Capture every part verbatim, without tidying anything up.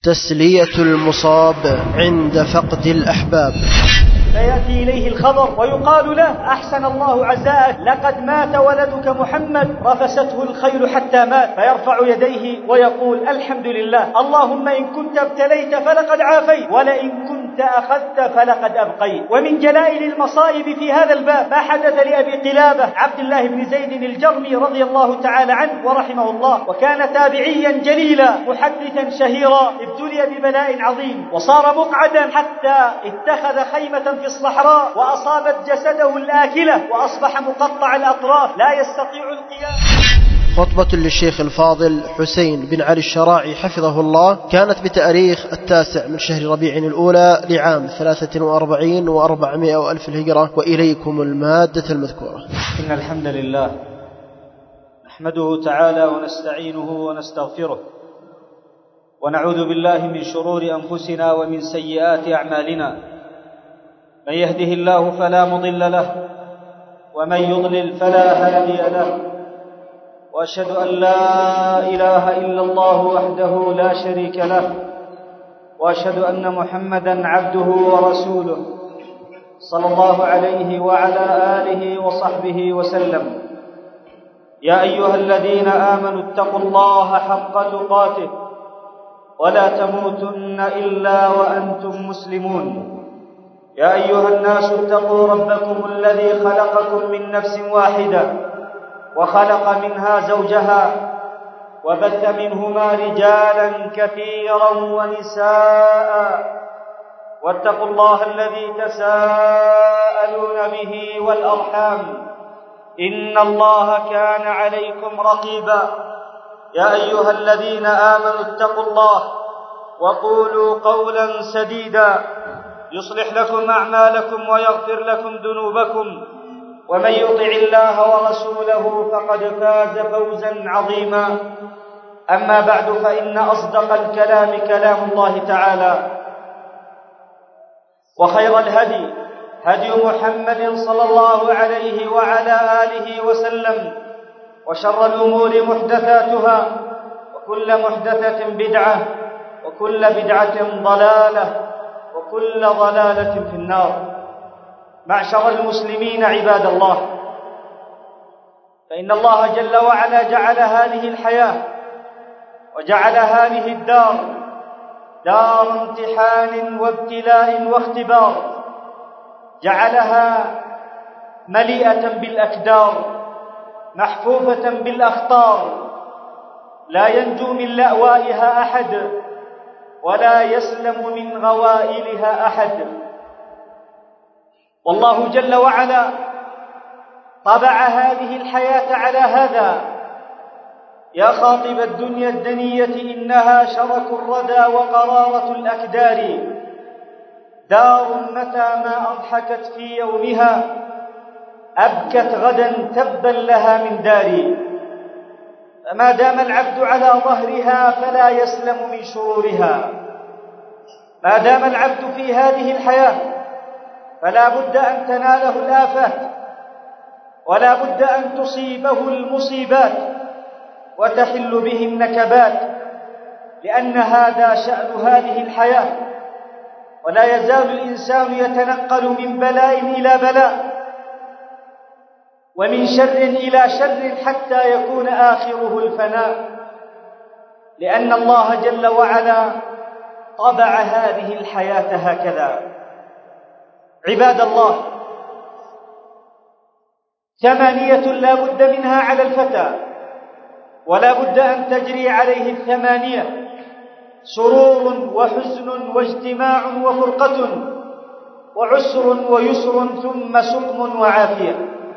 تسلية المصاب عند فقد الأحباب. فيأتي إليه الخبر ويقال له: أحسن الله عزاءك، لقد مات ولدك محمد، رفسته الخيل حتى مات. فيرفع يديه ويقول: الحمد لله، اللهم إن كنت ابتليت فلقد عافيت، ولئن كنت أخذت فلقد أبقيت. ومن جلائل المصائب في هذا الباب ما حدث لأبي قلابة عبد الله بن زيد الجرمي رضي الله تعالى عنه ورحمه الله، وكان تابعيا جليلا محدثا شهيرا، ابتلي ببلاء عظيم وصار مقعدا حتى اتخذ خيمة في الصحراء وأصابت جسده الآكلة وأصبح مقطع الأطراف لا يستطيع القيام. خطبة للشيخ الفاضل حسين بن علي الشراعي حفظه الله، كانت بتاريخ التاسع من شهر ربيع الأولى لعام ثلاثة وأربعين وأربعمائة وألف الهجرة. وإليكم المادة المذكورة. إن الحمد لله نحمده تعالى ونستعينه ونستغفره، ونعوذ بالله من شرور أنفسنا ومن سيئات أعمالنا. من يهده الله فلا مضل له، ومن يضلل فلا هادي له، وأشهد أن لا إله إلا الله وحده لا شريك له، وأشهد أن محمدًا عبده ورسوله صلى الله عليه وعلى آله وصحبه وسلم. يا أيها الذين آمنوا اتقوا الله حق تقاته ولا تموتن إلا وأنتم مسلمون. يا أيها الناس اتقوا ربكم الذي خلقكم من نفس واحدة وخلق منها زوجها وبث منهما رجالا كثيرا ونساء، واتقوا الله الذي تساءلون به والأرحام، إن الله كان عليكم رقيبا. يا أيها الذين آمنوا اتقوا الله وقولوا قولا سديدا يصلح لكم أعمالكم ويغفر لكم ذنوبكم، ومن يطع الله ورسوله فقد فاز فوزا عظيما. أما بعد، فإن أصدق الكلام كلام الله تعالى، وخير الهدي هدي محمد صلى الله عليه وعلى آله وسلم، وشر الأمور محدثاتها، وكل محدثة بدعة، وكل بدعة ضلالة، وكل ضلالة في النار. معشر المسلمين عباد الله، فإن الله جل وعلا جعل هذه الحياة وجعل هذه الدار دار امتحان وابتلاء واختبار، جعلها مليئة بالأكدار محفوفة بالأخطار، لا ينجو من لأوائها أحد ولا يسلم من غوائلها أحد. والله جل وعلا طبع هذه الحياة على هذا: يا خاطب الدنيا الدنية إنها شرك الردى وقرارة الأكدار، دار متى ما أضحكت في يومها أبكت غدا تبا لها من دار. فما دام العبد على ظهرها فلا يسلم من شرورها. ما دام العبد في هذه الحياة فلا بد أن تناله الآفات، ولا بد أن تصيبه المصيبات وتحل به النكبات، لأن هذا شأن هذه الحياة. ولا يزال الإنسان يتنقل من بلاء إلى بلاء، ومن شر إلى شر، حتى يكون آخره الفناء، لأن الله جل وعلا طبع هذه الحياة هكذا. عباد الله، ثمانية لا بد منها على الفتى، ولا بد أن تجري عليه الثمانية: سرور وحزن واجتماع وفرقة، وعسر ويسر، ثم سقم وعافية.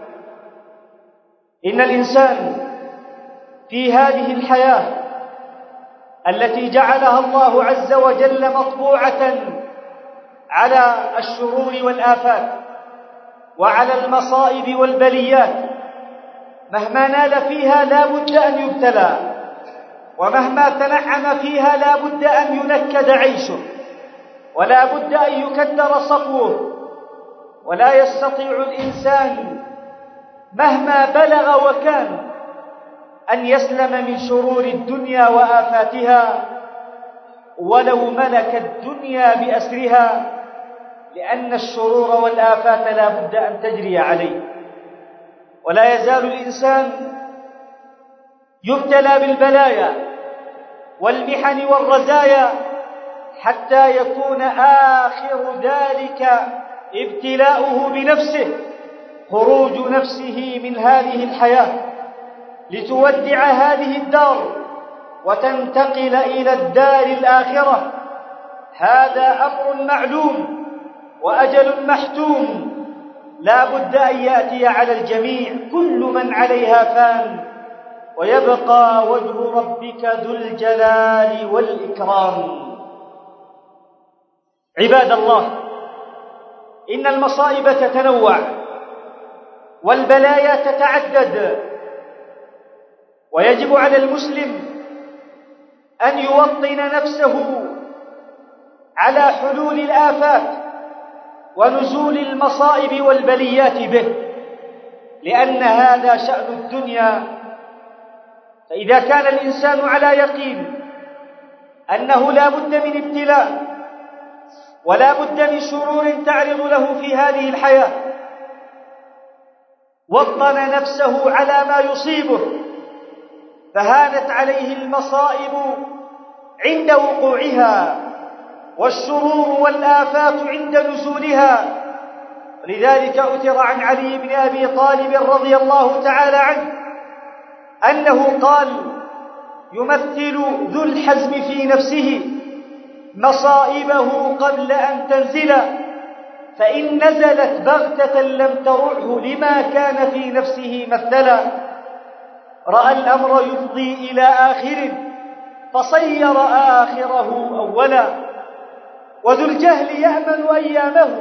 إن الإنسان في هذه الحياة التي جعلها الله عز وجل مطبوعة على الشرور والآفات وعلى المصائب والبليات، مهما نال فيها لا بد أن يبتلى، ومهما تنعم فيها لا بد أن ينكد عيشه، ولا بد أن يكدر صفوه. ولا يستطيع الإنسان مهما بلغ وكان أن يسلم من شرور الدنيا وآفاتها ولو ملك الدنيا بأسرها، لأن الشرور والآفات لا بد أن تجري عليه. ولا يزال الإنسان يبتلى بالبلايا والمحن والرزايا حتى يكون آخر ذلك ابتلاؤه بنفسه، خروج نفسه من هذه الحياة لتودع هذه الدار وتنتقل إلى الدار الآخرة. هذا أمر معلوم وأجل محتوم لا بد أن يأتي على الجميع. كل من عليها فان ويبقى وجه ربك ذو الجلال والإكرام. عباد الله، إن المصائب تتنوع والبلايا تتعدد، ويجب على المسلم أن يوطن نفسه على حلول الآفات ونزول المصائب والبليات به، لأن هذا شأن الدنيا. فإذا كان الإنسان على يقين أنه لا بد من ابتلاء ولا بد من شرور تعرض له في هذه الحياة، وطن نفسه على ما يصيبه، فهانت عليه المصائب عند وقوعها والشرور والآفات عند نزولها. لذلك أثر عن علي بن أبي طالب رضي الله تعالى عنه أنه قال يمثل ذو الحزم في نفسه مصائبه قبل أن تنزل، فإن نزلت بغتة لم ترعه لما كان في نفسه مثلا. رأى الأمر يفضي إلى آخر فصير آخره أولا، وذو الجهل يأمن أيامه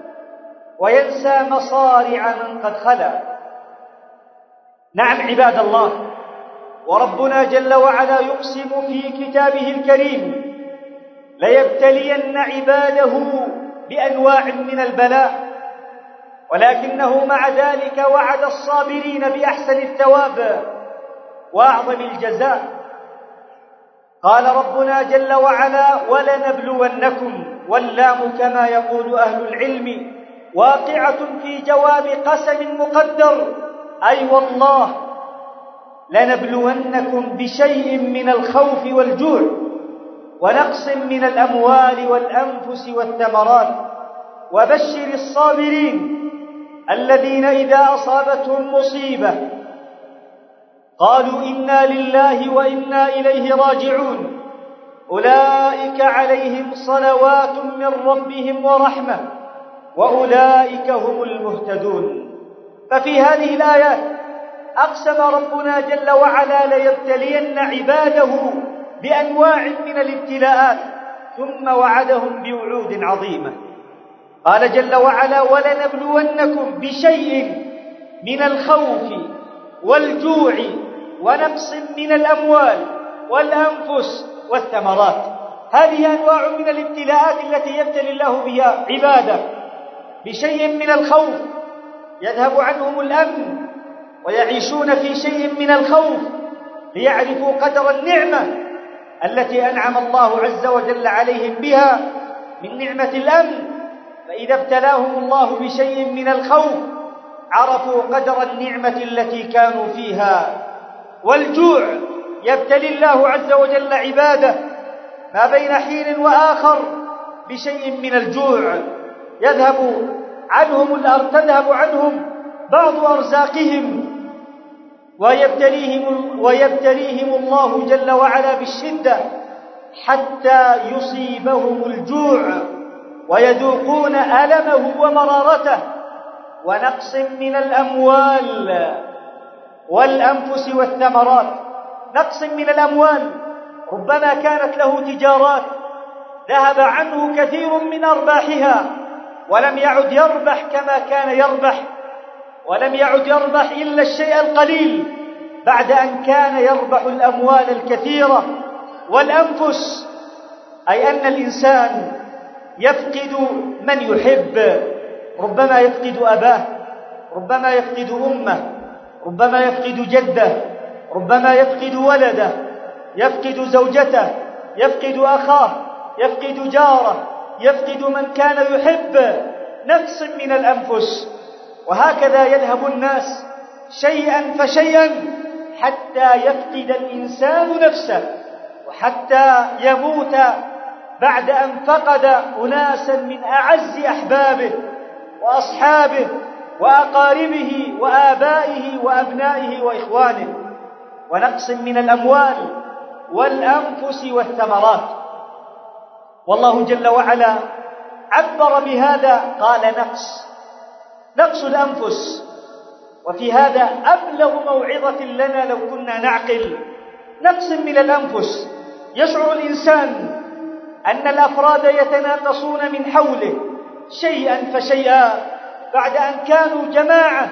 وينسى مصارع من قد خلا. نعم عباد الله، وربنا جل وعلا يقسم في كتابه الكريم ليبتلين عباده بأنواع من البلاء، ولكنه مع ذلك وعد الصابرين بأحسن الثواب وأعظم الجزاء. قال ربنا جل وعلا ولنبلونكم، واللام كما يقول أهل العلم واقعة في جواب قسم مقدر، أي والله لنبلونكم بشيء من الخوف والجوع ونقص من الأموال والأنفس والثمرات، وبشر الصابرين الذين إذا أصابتهم مصيبة قالوا إنا لله وإنا إليه راجعون أولئك عليهم صلوات من ربهم ورحمة وأولئك هم المهتدون. ففي هذه الآيات أقسم ربنا جل وعلا ليبتلين عباده بأنواع من الابتلاءات، ثم وعدهم بوعود عظيمة. قال جل وعلا ولنبلونكم بشيء من الخوف والجوع ونقص من الأموال والأنفس والثمرات. هذه أنواع من الابتلاءات التي يبتلي الله بها عباده. بشيء من الخوف يذهب عنهم الأمن ويعيشون في شيء من الخوف ليعرفوا قدر النعمة التي أنعم الله عز وجل عليهم بها من نعمة الأمن، فإذا ابتلاهم الله بشيء من الخوف عرفوا قدر النعمة التي كانوا فيها. والجوع يبتلي الله عز وجل عباده ما بين حين وآخر بشيء من الجوع، يذهب عنهم الأرض تذهب عنهم بعض أرزاقهم، ويبتليهم, ويبتليهم الله جل وعلا بالشدة حتى يصيبهم الجوع ويذوقون ألمه ومرارته. ونقص من الأموال والأنفس والثمرات. نقص من الأموال، ربما كانت له تجارات ذهب عنه كثير من أرباحها ولم يعد يربح كما كان يربح، ولم يعد يربح إلا الشيء القليل بعد أن كان يربح الأموال الكثيرة. والأنفس أي أن الإنسان يفقد من يحب، ربما يفقد أباه، ربما يفقد أمه، ربما يفقد جده، ربما يفقد ولده، يفقد زوجته، يفقد أخاه، يفقد جاره، يفقد من كان يحب، نقص من الأنفس. وهكذا يذهب الناس شيئا فشيئا حتى يفقد الإنسان نفسه، وحتى يموت بعد أن فقد أناسا من أعز أحبابه وأصحابه وأقاربه وآبائه وأبنائه وإخوانه. ونقص من الأموال والأنفس والثمرات. والله جل وعلا عبر بهذا، قال نقص نقص الأنفس. وفي هذا أبلغ موعظة لنا لو كنا نعقل. نقص من الأنفس، يشعر الإنسان أن الأفراد يتناقصون من حوله شيئا فشيئا، بعد أن كانوا جماعة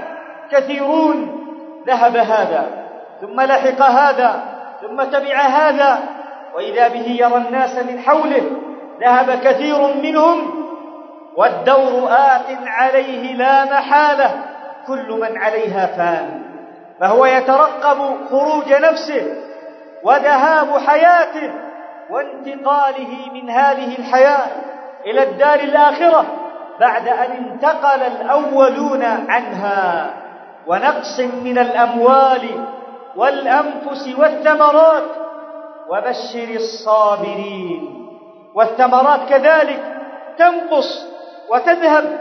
كثيرون ذهب هذا ثم لحق هذا ثم تبع هذا، وإذا به يرى الناس من حوله ذهب كثير منهم والدور آت عليه لا محالة، كل من عليها فان. فهو يترقب خروج نفسه وذهاب حياته وانتقاله من هذه الحياة إلى الدار الآخرة بعد أن انتقل الأولون عنها. ونقص من الأموال والأنفس والثمرات. وبشر الصابرين. والثمرات كذلك تنقص وتذهب،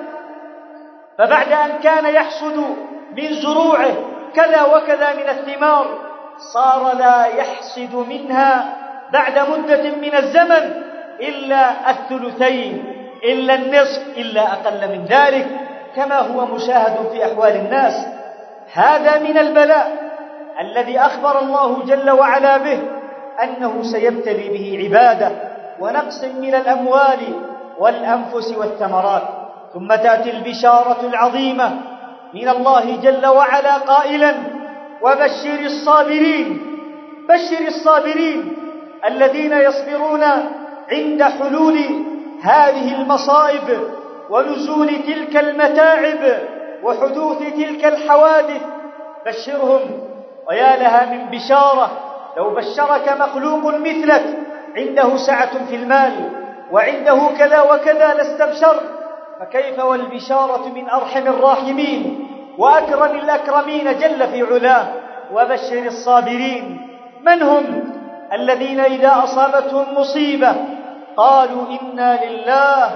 فبعد أن كان يحصد من زروعه كذا وكذا من الثمار، صار لا يحصد منها بعد مدة من الزمن إلا الثلثين، إلا النصف، إلا أقل من ذلك، كما هو مشاهد في أحوال الناس. هذا من البلاء الذي أخبر الله جل وعلا به أنه سيبتلي به عباده. ونقص من الأموال والأنفس والثمرات. ثم تأتي البشارة العظيمة من الله جل وعلا قائلا: وبشر الصابرين. بشر الصابرين الذين يصبرون عند حلول هذه المصائب ونزول تلك المتاعب وحدوث تلك الحوادث. بشرهم، ويا لها من بشارة لو بشرك مخلوق مثلك عنده سعة في المال وعنده كذا وكذا لاستبشر، فكيف والبشارة من أرحم الراحمين وأكرم الأكرمين جل في علاه. وبشر الصابرين. من هم؟ الذين إذا أصابتهم مصيبة قالوا إنا لله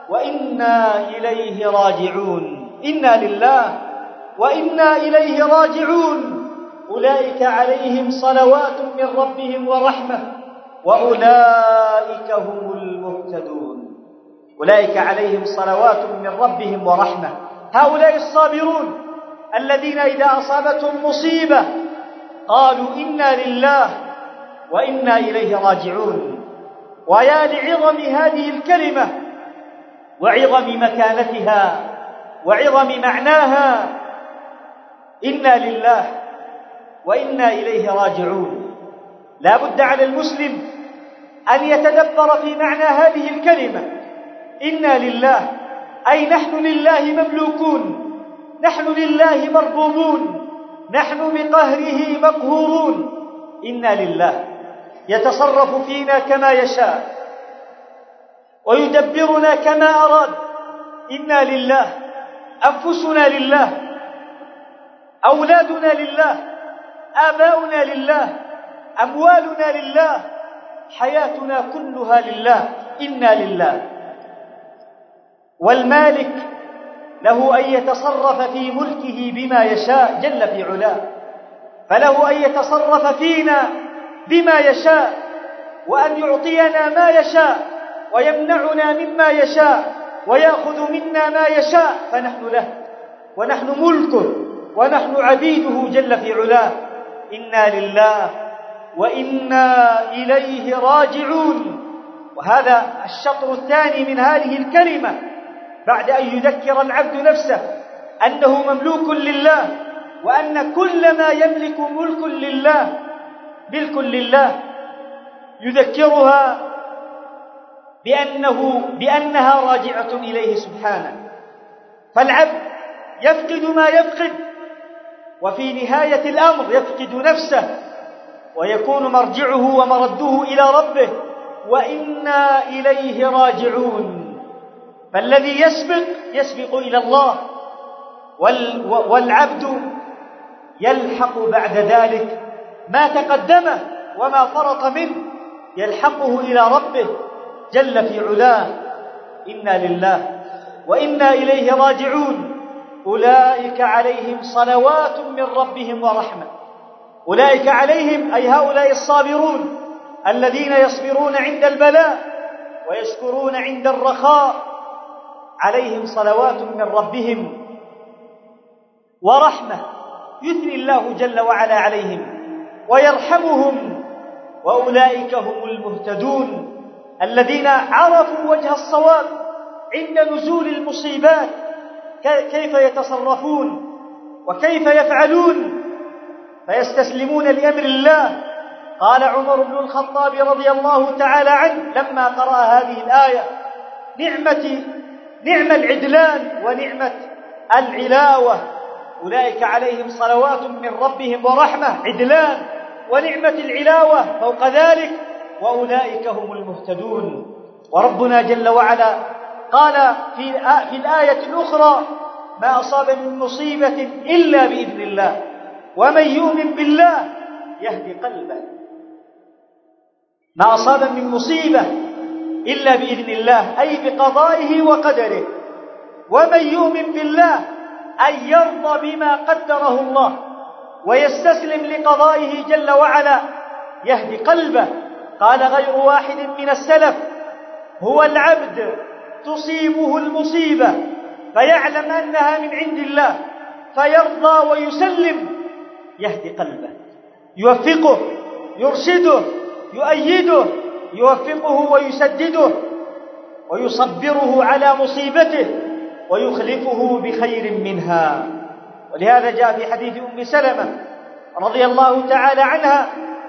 وإنا إليه راجعون. إنا لله وإنا إليه راجعون. أولئك عليهم صلوات من ربهم ورحمة وأولئك هم المهتدون. أولئك عليهم صلوات من ربهم ورحمة. هؤلاء الصابرون الذين إذا أصابتهم مصيبة قالوا إنا لله وإنا إليه راجعون. ويا لعظم هذه الكلمة وعظم مكانتها وعظم معناها. إنا لله وإنا إليه راجعون. لا بد على المسلم أن يتدبر في معنى هذه الكلمة. إنا لله أي نحن لله مملوكون، نحن لله مربوبون، نحن بقهره مقهورون. إنا لله يتصرف فينا كما يشاء ويدبرنا كما أراد. إنا لله، أنفسنا لله، أولادنا لله، آباؤنا لله، أموالنا لله، حياتنا كلها لله. إنا لله. والمالك له أن يتصرف في ملكه بما يشاء جل في علاه، فله أن يتصرف فينا بما يشاء وأن يعطينا ما يشاء ويمنعنا مما يشاء ويأخذ منا ما يشاء، فنحن له ونحن ملكه ونحن عبيده جل في علاه. إنا لله وإنا إليه راجعون. وهذا الشطر الثاني من هذه الكلمة، بعد أن يذكر العبد نفسه أنه مملوك لله وأن كل ما يملك ملك لله ملك لله، يذكرها بأنه بأنها راجعة إليه سبحانه. فالعبد يفقد ما يفقد، وفي نهاية الأمر يفقد نفسه ويكون مرجعه ومرده إلى ربه وإنا إليه راجعون. فالذي يسبق يسبق إلى الله، والعبد يلحق بعد ذلك ما تقدمه وما فرط منه، يلحقه إلى ربه جل في علاه. إنا لله وإنا إليه راجعون. أولئك عليهم صلوات من ربهم ورحمة. أولئك عليهم أي هؤلاء الصابرون الذين يصبرون عند البلاء ويشكرون عند الرخاء، عليهم صلوات من ربهم ورحمة، يثني الله جل وعلا عليهم ويرحمهم. وأولئك هم المهتدون الذين عرفوا وجه الصواب عند نزول المصيبات، كيف يتصرفون وكيف يفعلون، فيستسلمون لأمر الله. قال عمر بن الخطاب رضي الله تعالى عنه لما قرأ هذه الآية: نعمة نعم العدلان ونعمة العلاوة. أولئك عليهم صلوات من ربهم ورحمة، عدلان، ونعمة العلاوة فوق ذلك، وأولئك هم المهتدون. وربنا جل وعلا قال في في الآية الأخرى: ما أصاب من مصيبة إلا بإذن الله ومن يؤمن بالله يهدي قلبه. ما أصاب من مصيبة إلا بإذن الله، أي بقضائه وقدره. ومن يؤمن بالله أي يرضى بما قدره الله ويستسلم لقضائه جل وعلا يهدي قلبه. قال غير واحد من السلف: هو العبد تصيبه المصيبة فيعلم أنها من عند الله فيرضى ويسلم يهدي قلبه، يوفقه، يرشده، يؤيده، يوفقه ويسدده ويصبره على مصيبته ويخلفه بخير منها. ولهذا جاء في حديث أم سلمة رضي الله تعالى عنها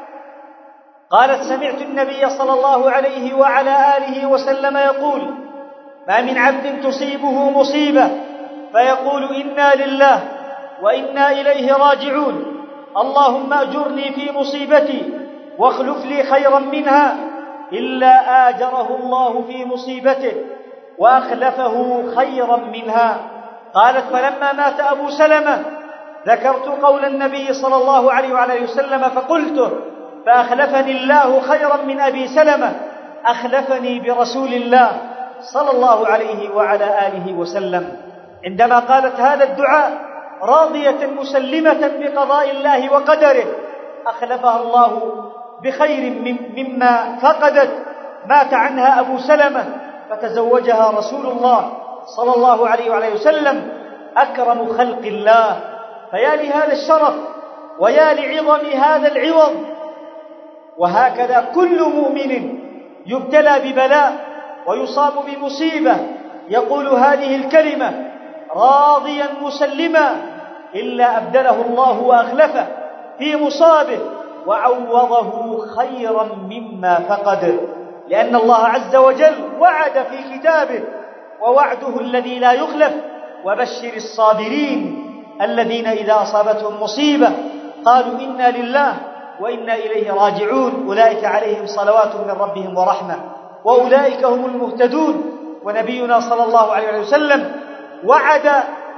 قالت: سمعت النبي صلى الله عليه وعلى آله وسلم يقول: ما من عبد تصيبه مصيبة فيقول إنا لله وإنا إليه راجعون، اللهم أجرني في مصيبتي واخلف لي خيرا منها، إلا آجره الله في مصيبته وأخلفه خيرا منها. قالت: فلما مات أبو سلمة ذكرت قول النبي صلى الله عليه وعلى وسلم فقلته، فأخلفني الله خيرا من أبي سلمة، أخلفني برسول الله صلى الله عليه وعلى آله وسلم. عندما قالت هذا الدعاء راضية مسلمة بقضاء الله وقدره، أخلفها الله بخير مما فقدت. مات عنها أبو سلمة فتزوجها رسول الله صلى الله عليه وعلى وسلم، أكرم خلق الله. فيا لهذا الشرف ويا لعظم هذا العوض. وهكذا كل مؤمن يبتلى ببلاء ويصاب بمصيبة يقول هذه الكلمة راضيا مسلما، إلا أبدله الله وأخلفه في مصابه وعوضه خيرا مما فقد، لأن الله عز وجل وعد في كتابه، ووعده الذي لا يخلف. وبشر الصابرين الذين إذا أصابتهم مصيبة قالوا إنا لله وإنا إليه راجعون، أولئك عليهم صلوات من ربهم ورحمة وأولئك هم المهتدون. ونبينا صلى الله عليه وسلم وعد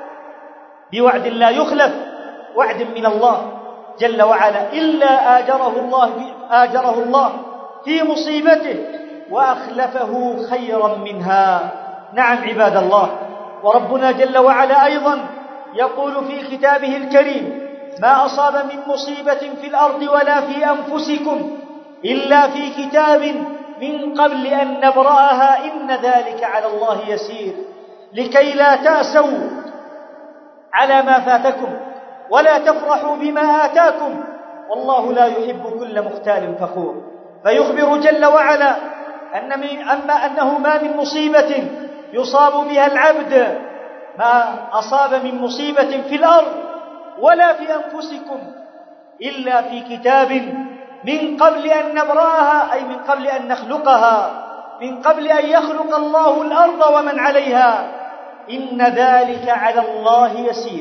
بوعد لا يخلف، وعد من الله جل وعلا: إلا آجره الله آجره الله في مصيبته وأخلفه خيرا منها. نعم عباد الله، وربنا جل وعلا أيضا يقول في كتابه الكريم: ما أصاب من مصيبة في الأرض ولا في أنفسكم إلا في كتاب من قبل أن نبرأها إن ذلك على الله يسير، لكي لا تأسوا على ما فاتكم ولا تفرحوا بما آتاكم والله لا يحب كل مختال فخور. فيخبر جل وعلا أن من أما أنه ما من مصيبة يصاب بها العبد، ما أصاب من مصيبة في الأرض ولا في أنفسكم إلا في كتاب من قبل أن نبرأها، أي من قبل أن نخلقها، من قبل أن يخلق الله الأرض ومن عليها، إن ذلك على الله يسير،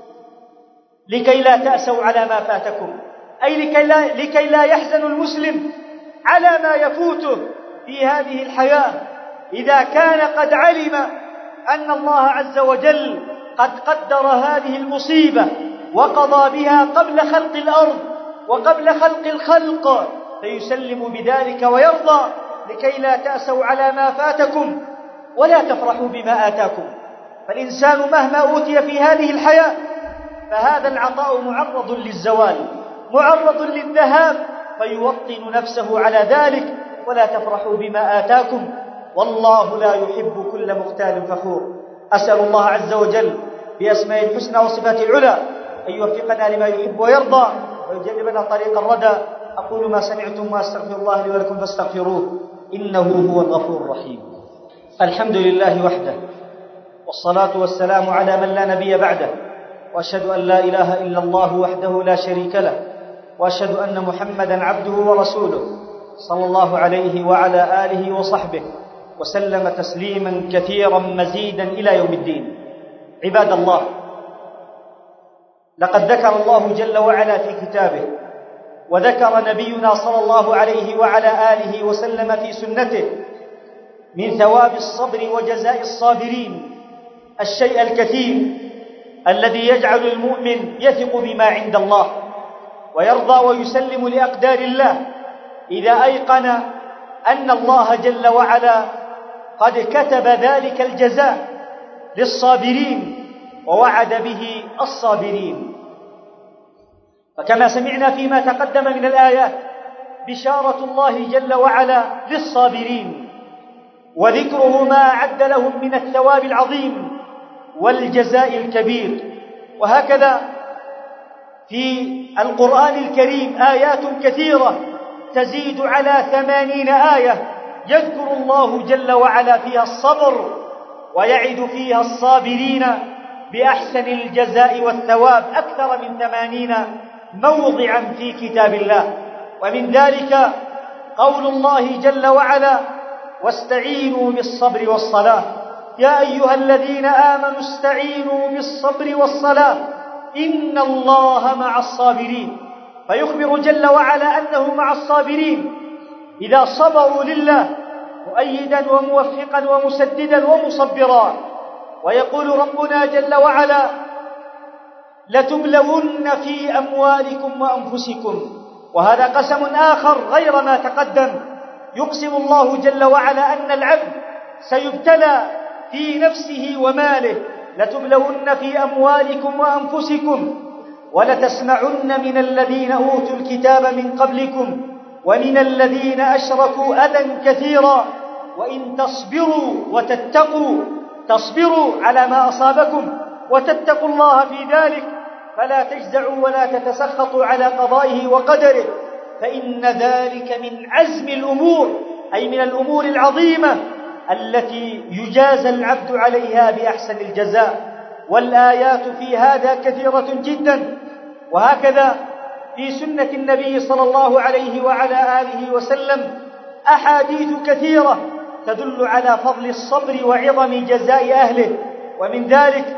لكي لا تأسوا على ما فاتكم، أي لكي لا, لكي لا يحزن المسلم على ما يفوته في هذه الحياة إذا كان قد علم أن الله عز وجل قد قدر هذه المصيبة وقضى بها قبل خلق الأرض وقبل خلق الخلق، فيسلم بذلك ويرضى لكي لا تأسوا على ما فاتكم ولا تفرحوا بما آتاكم. فالإنسان مهما أوتي في هذه الحياة فهذا العطاء معرض للزوال، معرض للذهاب، فيوطن نفسه على ذلك. ولا تفرحوا بما آتاكم والله لا يحب كل مختال فخور. أسأل الله عز وجل بأسماء الحسنى وصفات العلى أن يوفقنا لما يحب ويرضى ويجنبنا طريق الردى. أقول ما سمعتم وأستغفر الله لي ولكم فاستغفروه إنه هو الغفور الرحيم. الحمد لله وحده، والصلاة والسلام على من لا نبي بعده، وأشهد أن لا إله إلا الله وحده لا شريك له، وأشهد أن محمدا عبده ورسوله صلى الله عليه وعلى آله وصحبه وسلم تسليما كثيرا مزيدا إلى يوم الدين. عباد الله، لقد ذكر الله جل وعلا في كتابه وذكر نبينا صلى الله عليه وعلى آله وسلم في سنته من ثواب الصبر وجزاء الصابرين الشيء الكثير الذي يجعل المؤمن يثق بما عند الله ويرضى ويسلم لأقدار الله إذا أيقن أن الله جل وعلا قد كتب ذلك الجزاء للصابرين ووعد به الصابرين. فكما سمعنا فيما تقدم من الآيات بشارة الله جل وعلا للصابرين وذكره ما أعد لهم من الثواب العظيم والجزاء الكبير. وهكذا في القرآن الكريم آيات كثيرة تزيد على ثمانين آية يذكر الله جل وعلا فيها الصبر ويعد فيها الصابرين بأحسن الجزاء والثواب أكثر من ثمانين موضعا في كتاب الله. ومن ذلك قول الله جل وعلا واستعينوا بالصبر والصلاة يا أيها الذين آمنوا استعينوا بالصبر والصلاة إن الله مع الصابرين. فيخبر جل وعلا أنه مع الصابرين إذا صبروا لله مؤيدا وموفقا ومسددا ومصبرا. ويقول ربنا جل وعلا لتبلون في أموالكم وأنفسكم، وهذا قسم آخر غير ما تقدم. يقسم الله جل وعلا أن العبد سيبتلى في نفسه وماله. لتبلون في أموالكم وأنفسكم ولتسمعن من الذين أوتوا الكتاب من قبلكم ومن الذين أشركوا أذى كثيرا وإن تصبروا وتتقوا تصبروا على ما أصابكم وتتقوا الله في ذلك فلا تجزعوا ولا تتسخطوا على قضائه وقدره فإن ذلك من عزم الأمور، أي من الأمور العظيمة التي يجازى العبد عليها بأحسن الجزاء. والآيات في هذا كثيرة جدا. وهكذا في سنة النبي صلى الله عليه وعلى آله وسلم أحاديث كثيرة تدل على فضل الصبر وعظم جزاء أهله. ومن ذلك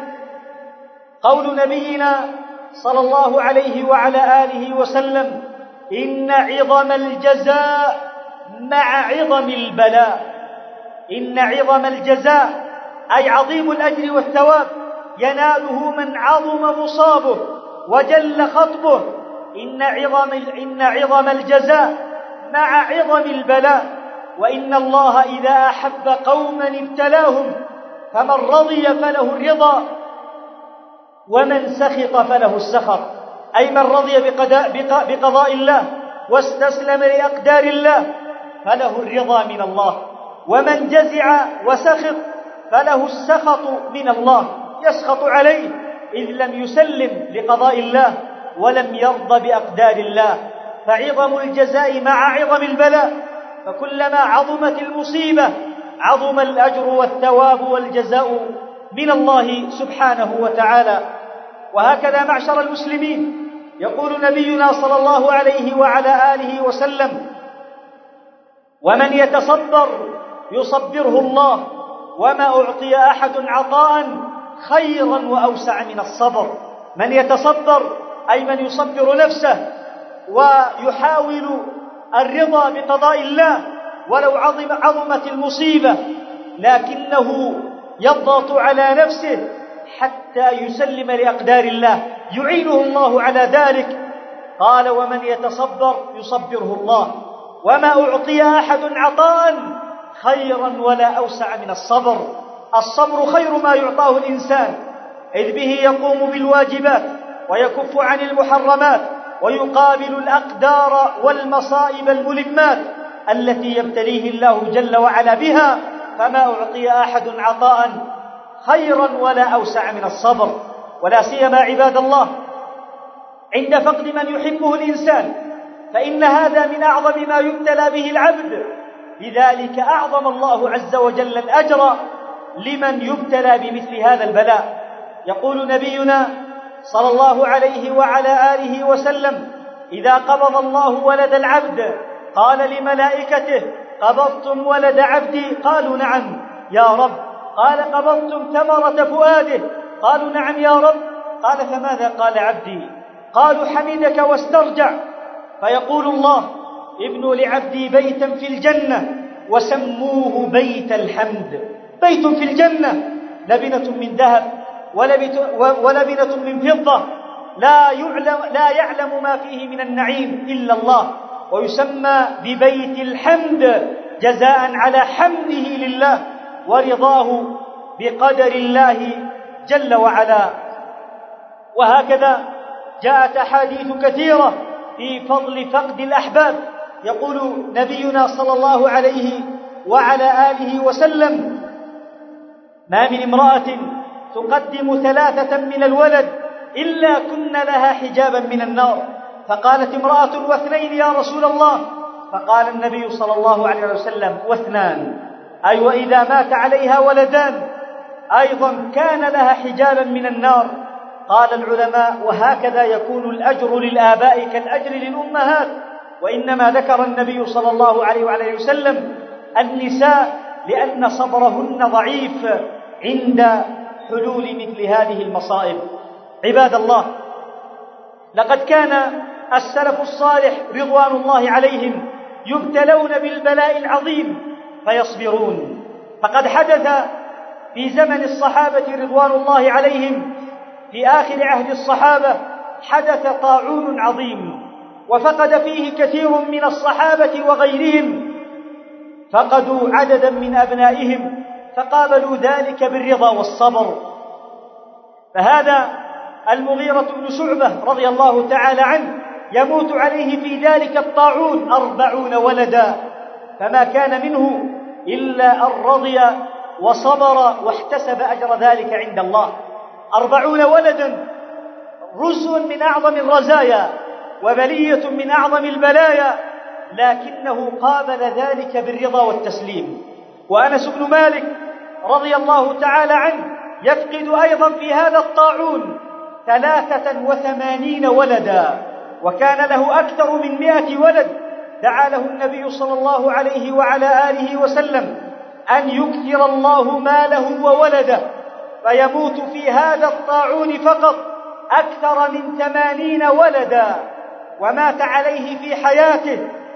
قول نبينا صلى الله عليه وعلى آله وسلم إن عظم الجزاء مع عظم البلاء. إن عظم الجزاء أي عظيم الأجر والثواب يناله من عظم مصابه وجل خطبه. إن عظم, إن عظم الجزاء مع عظم البلاء. وإن الله إذا أحب قوما ابتلاهم فمن رضي فله الرضا ومن سخط فله السخط، أي من رضي بقضاء الله واستسلم لأقدار الله فله الرضا من الله، ومن جزع وسخط فله السخط من الله يسخط عليه إذ لم يسلم لقضاء الله ولم يرضى بأقدار الله. فعظم الجزاء مع عظم البلاء، فكلما عظمت المصيبة عظم الأجر والثواب والجزاء من الله سبحانه وتعالى. وهكذا معشر المسلمين يقول نبينا صلى الله عليه وعلى آله وسلم ومن يتصبر يصبره الله وما أعطي أحد عطاء خيرا وأوسع من الصبر. من يتصبر أي من يصبر نفسه ويحاول الرضا بقضاء الله ولو عظم عظمت المصيبة، لكنه يضغط على نفسه حتى يسلم لأقدار الله، يعينه الله على ذلك. قال: ومن يتصبر يصبره الله، وما أعطي أحد عطاء خيرا ولا أوسع من الصبر. الصبر خير ما يعطاه الإنسان، إذ به يقوم بالواجبات ويكف عن المحرمات ويقابل الأقدار والمصائب الملمات التي يبتليه الله جل وعلا بها. فما أعطي أحد عطاء خيرا ولا أوسع من الصبر، ولا سيما عباد الله عند فقد من يحبه الإنسان، فإن هذا من أعظم ما يبتلى به العبد. لذلك أعظم الله عز وجل الأجر لمن يبتلى بمثل هذا البلاء. يقول نبينا صلى الله عليه وعلى آله وسلم: إذا قبض الله ولد العبد قال لملائكته: قبضتم ولد عبدي؟ قالوا: نعم يا رب. قال: قبضتم ثمرة فؤاده؟ قالوا: نعم يا رب. قال: فماذا قال عبدي؟ قالوا: حمدك واسترجع. فيقول الله: ابنوا لعبدي بيتا في الجنة وسموه بيت الحمد. بيت في الجنة، لبنة من ذهب ولبنة من فضة، لا يعلم, لا يعلم ما فيه من النعيم إلا الله، ويسمى ببيت الحمد جزاء على حمده لله ورضاه بقدر الله جل وعلا. وهكذا جاءت أحاديث كثيرة في فضل فقد الأحباب. يقول نبينا صلى الله عليه وعلى آله وسلم: ما من امرأة تقدم ثلاثة من الولد إلا كن لها حجابا من النار. فقالت امرأة: واثنين يا رسول الله؟ فقال النبي صلى الله عليه وسلم: واثنان، أي وإذا مات عليها ولدان أيضا كان لها حجابا من النار. قال العلماء: وهكذا يكون الأجر للآباء كالأجر للأمهات. وإنما ذكر النبي صلى الله عليه وعلى وسلم النساء لأن صبرهن ضعيف عند حلول مثل هذه المصائب. عباد الله، لقد كان السلف الصالح رضوان الله عليهم يبتلون بالبلاء العظيم فيصبرون. فقد حدث في زمن الصحابة رضوان الله عليهم في آخر عهد الصحابة حدث طاعون عظيم، وفقد فيه كثير من الصحابة وغيرهم، فقدوا عددا من أبنائهم، فقابلوا ذلك بالرضا والصبر. فهذا المغيرة بن شعبة رضي الله تعالى عنه يموت عليه في ذلك الطاعون أربعون ولدا، فما كان منه إلا أن رضي وصبر واحتسب أجر ذلك عند الله. أربعون ولدا، رزء من أعظم الرزايا وبلية من أعظم البلايا، لكنه قابل ذلك بالرضا والتسليم. وأنس بن مالك رضي الله تعالى عنه يفقد أيضا في هذا الطاعون ثلاثة وثمانين ولدا، وكان له أكثر من مئة ولد. دعا له النبي صلى الله عليه وعلى آله وسلم أن يكثر الله ماله وولده، فيموت في هذا الطاعون فقط أكثر من ثمانين ولدا، ومات عليه في حياته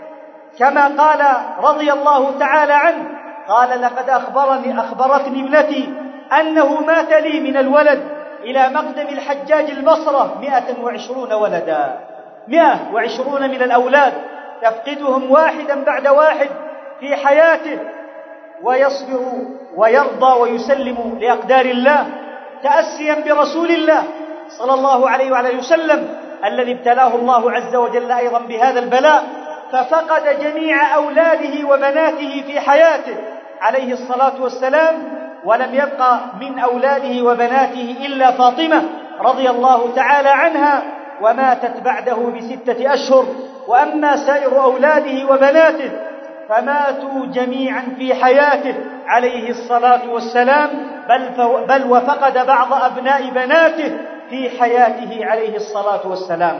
كما قال رضي الله تعالى عنه: قال: لقد أخبرني أخبرتني ابنتي أنه مات لي من الولد إلى مقدم الحجاج البصرة مئة وعشرون ولدا، مئة وعشرون من الأولاد يفقدهم واحدا بعد واحد في حياته، ويصبر ويرضى ويسلم لأقدار الله تأسيا برسول الله صلى الله عليه وعلى وسلم الذي ابتلاه الله عز وجل أيضا بهذا البلاء، ففقد جميع أولاده وبناته في حياته عليه الصلاة والسلام، ولم يبقى من أولاده وبناته إلا فاطمة رضي الله تعالى عنها، وماتت بعده بستة أشهر. وأما سائر أولاده وبناته فماتوا جميعا في حياته عليه الصلاة والسلام، بل, بل وفقد بعض أبناء بناته في حياته عليه الصلاة والسلام.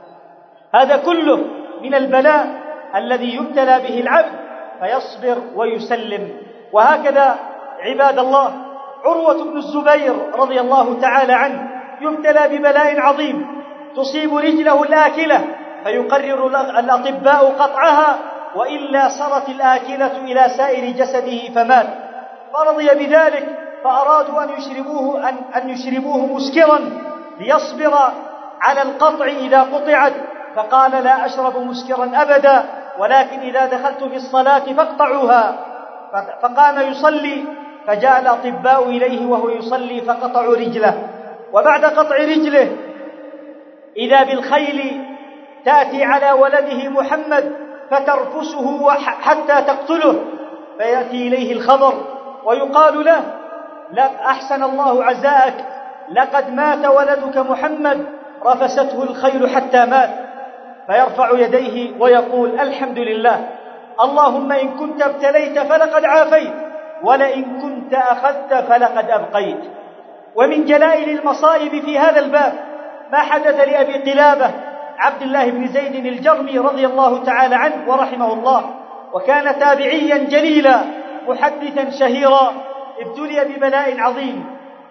هذا كله من البلاء الذي يبتلى به العبد فيصبر ويسلم. وهكذا عباد الله عروة بن الزبير رضي الله تعالى عنه يبتلى ببلاء عظيم، تصيب رجله الآكلة فيقرر الأطباء قطعها، وإلا سرت الآكلة إلى سائر جسده فمات، فرضي بذلك، فأرادوا أن يشربوه, أن, أن يشربوه مسكرا ليصبر على القطع إذا قطعت، فقال لا أشرب مسكرا أبدا، ولكن إذا دخلت في الصلاة فاقطعوها. فقام يصلي، فجاء الأطباء إليه وهو يصلي فقطعوا رجله، وبعد قطع رجله إذا بالخيل تأتي على ولده محمد فترفسه حتى تقتله، فيأتي إليه الخبر ويقال له لا أحسن الله عزاءك، لقد مات ولدك محمد رفسته الخيل حتى مات، فيرفع يديه ويقول الحمد لله، اللهم إن كنت ابتليت فلقد عافيت، ولئن كنت أخذت فلقد أبقيت. ومن جلائل المصائب في هذا الباب ما حدث لأبي قلابة عبد الله بن زيد الجرمي رضي الله تعالى عنه ورحمه الله، وكان تابعيا جليلا محدثا شهيرا، ابتلي ببلاء عظيم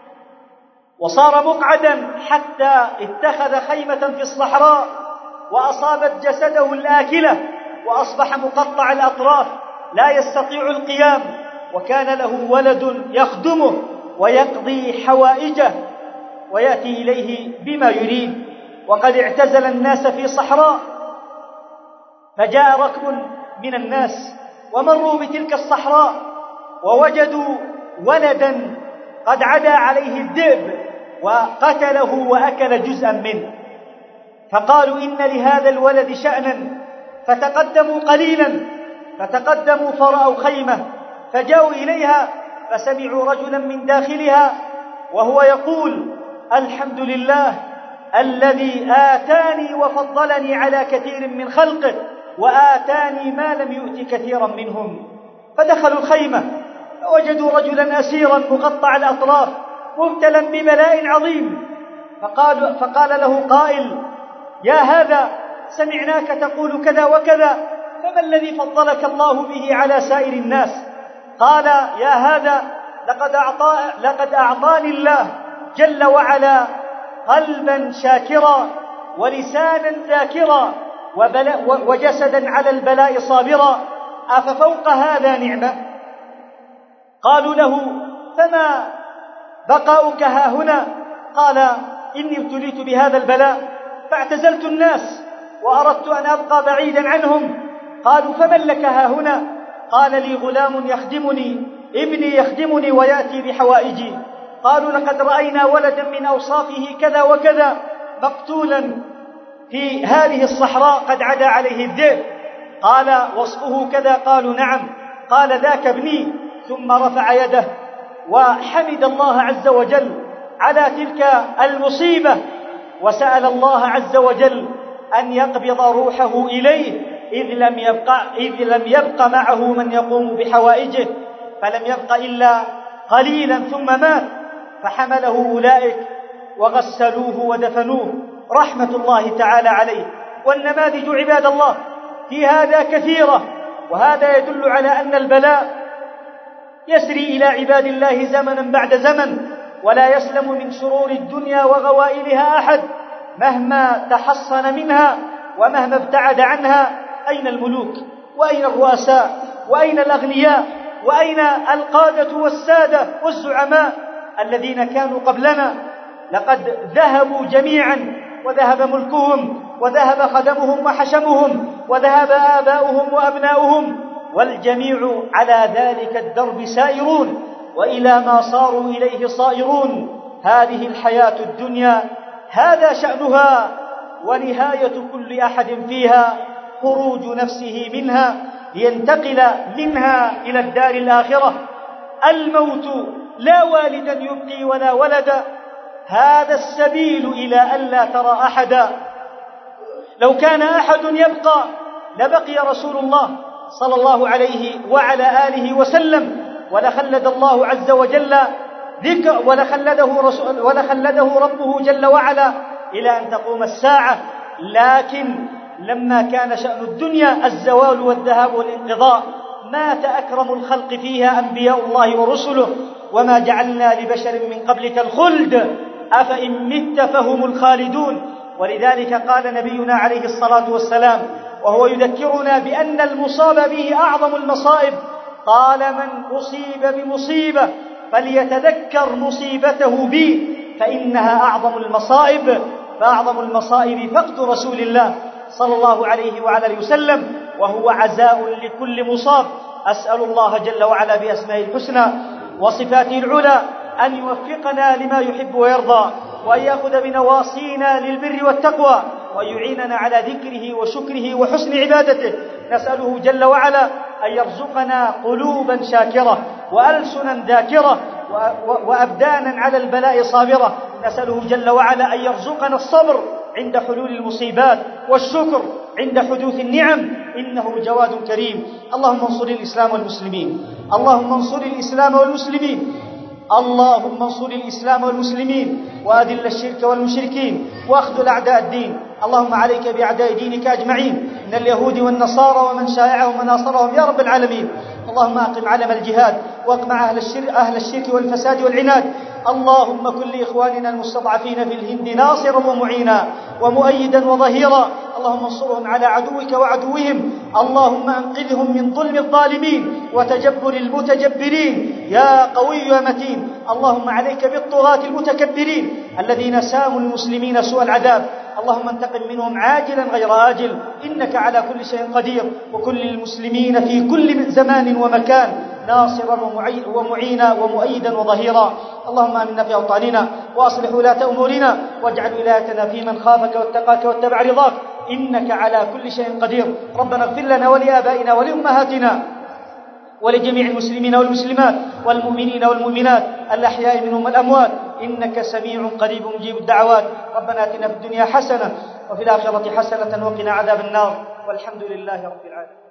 وصار مقعدا حتى اتخذ خيمة في الصحراء وأصابت جسده الآكلة، وأصبح مقطع الأطراف لا يستطيع القيام، وكان له ولد يخدمه ويقضي حوائجه ويأتي إليه بما يريد، وقد اعتزل الناس في صحراء، فجاء ركب من الناس ومروا بتلك الصحراء ووجدوا ولدا قد عدا عليه الذئب وقتله وأكل جزءا منه، فقالوا إن لهذا الولد شأنا، فتقدموا قليلا، فتقدموا فرأوا خيمة، فجاءوا إليها فسمعوا رجلا من داخلها وهو يقول الحمد لله الذي آتاني وفضلني على كثير من خلقه وآتاني ما لم يؤت كثيرا منهم. فدخلوا الخيمة فوجدوا رجلا أسيرا مقطع الأطراف مبتلا ببلاء عظيم، فقال, فقال له قائل يا هذا سمعناك تقول كذا وكذا، فما الذي فضلك الله به على سائر الناس؟ قال يا هذا لقد, أعطى لقد أعطاني الله جل وعلا قلبا شاكرا ولسانا ذاكرا وجسدا على البلاء صابرا، أففوق هذا نعمة؟ قالوا له فما بقاؤك ها هنا؟ قال إني ابتليت بهذا البلاء فاعتزلت الناس وأردت أن أبقى بعيدا عنهم. قالوا فمن لك ها هنا؟ قال لي غلام يخدمني، ابني يخدمني ويأتي بحوائجي. قالوا لقد رأينا ولدا من أوصافه كذا وكذا مقتولا في هذه الصحراء قد عدا عليه الذئب. قال وصفه كذا؟ قالوا نعم. قال ذاك ابني. ثم رفع يده وحمد الله عز وجل على تلك المصيبة، وسأل الله عز وجل أن يقبض روحه إليه إذ لم يبقى, إذ لم يبق معه من يقوم بحوائجه، فلم يبق إلا قليلا ثم مات. فحمله أولئك وغسلوه ودفنوه رحمة الله تعالى عليه. والنماذج عباد الله في هذا كثيرة، وهذا يدل على أن البلاء يسري إلى عباد الله زمنا بعد زمن، ولا يسلم من شرور الدنيا وغوائلها أحد مهما تحصن منها ومهما ابتعد عنها. أين الملوك؟ وأين الرؤساء؟ وأين الأغنياء؟ وأين القادة والسادة والزعماء الذين كانوا قبلنا؟ لقد ذهبوا جميعا، وذهب ملكهم، وذهب خدمهم وحشمهم، وذهب آباؤهم وأبناؤهم، والجميع على ذلك الدرب سائرون، وإلى ما صاروا إليه صائرون. هذه الحياة الدنيا هذا شأنها، ونهاية كل أحد فيها خروج نفسه منها لينتقل منها إلى الدار الآخرة. الموت لا والدا يبقي ولا ولدا، هذا السبيل إلى ألا ترى أحدا. لو كان أحد يبقى لبقي رسول الله صلى الله عليه وعلى آله وسلم، ولخلد الله عز وجل ذكر ولخلده, رسول ولخلده ربه جل وعلا إلى أن تقوم الساعة. لكن لما كان شأن الدنيا الزوال والذهاب والانقضاء مات أكرم الخلق فيها أنبياء الله ورسله، وما جعلنا لبشر من قبلك الخلد أفإن مت فهم الخالدون. ولذلك قال نبينا عليه الصلاة والسلام وهو يذكرنا بأن المصاب به أعظم المصائب. قال من أصيب بمصيبة فليتذكر مصيبته بي فإنها أعظم المصائب. فأعظم المصائب فقد رسول الله صلى الله عليه وعلى آله وسلم، وهو عزاء لكل مصاب. أسأل الله جل وعلا بأسمائه الحسنى وصفاته العلى أن يوفقنا لما يحب ويرضى، وأن يأخذ بنواصينا للبر والتقوى، وأن يعيننا على ذكره وشكره وحسن عبادته. نسأله جل وعلا أن يرزقنا قلوبا شاكرة وألسنا ذاكرة وأبدانا على البلاء صابرة. نسأله جل وعلا أن يرزقنا الصبر عند حلول المصيبات والشكر عند حدوث النعم، إنه جواد كريم. اللهم انصر الإسلام والمسلمين، اللهم انصر الإسلام والمسلمين، اللهم انصر الإسلام والمسلمين، وأذل الشرك والمشركين، واخذل أعداء الدين. اللهم عليك بأعداء دينك أجمعين من اليهود والنصارى ومن شايعهم وناصرهم يا رب العالمين. اللهم أقم علم الجهاد واقمع أهل الشرك, أهل الشرك والفساد والعناد. اللهم كن لإخواننا المستضعفين في الهند ناصرا ومعينا ومؤيدا وظهيرا. اللهم انصرهم على عدوك وعدوهم. اللهم أنقذهم من ظلم الظالمين وتجبر المتجبرين يا قوي يا متين. اللهم عليك بالطغاة المتكبرين الذين ساموا المسلمين سوء العذاب. اللهم انتقم منهم عاجلا غير آجل، إنك على كل شيء قدير. وكل المسلمين في كل زمان ومكان ناصرا ومعينا ومؤيدا وظهيرا. اللهم آمنا في أوطاننا وأصلح ولاة أمورنا، واجعل ولايتنا في من خافك واتقاك واتبع رضاك، إنك على كل شيء قدير. ربنا اغفر لنا ولآبائنا ولأمهاتنا ولجميع المسلمين والمسلمات والمؤمنين والمؤمنات الأحياء منهم والأموات، إنك سميع قريب مجيب الدعوات. ربنا آتنا في الدنيا حسنة وفي الآخرة حسنة وقنا عذاب النار، والحمد لله رب العالمين.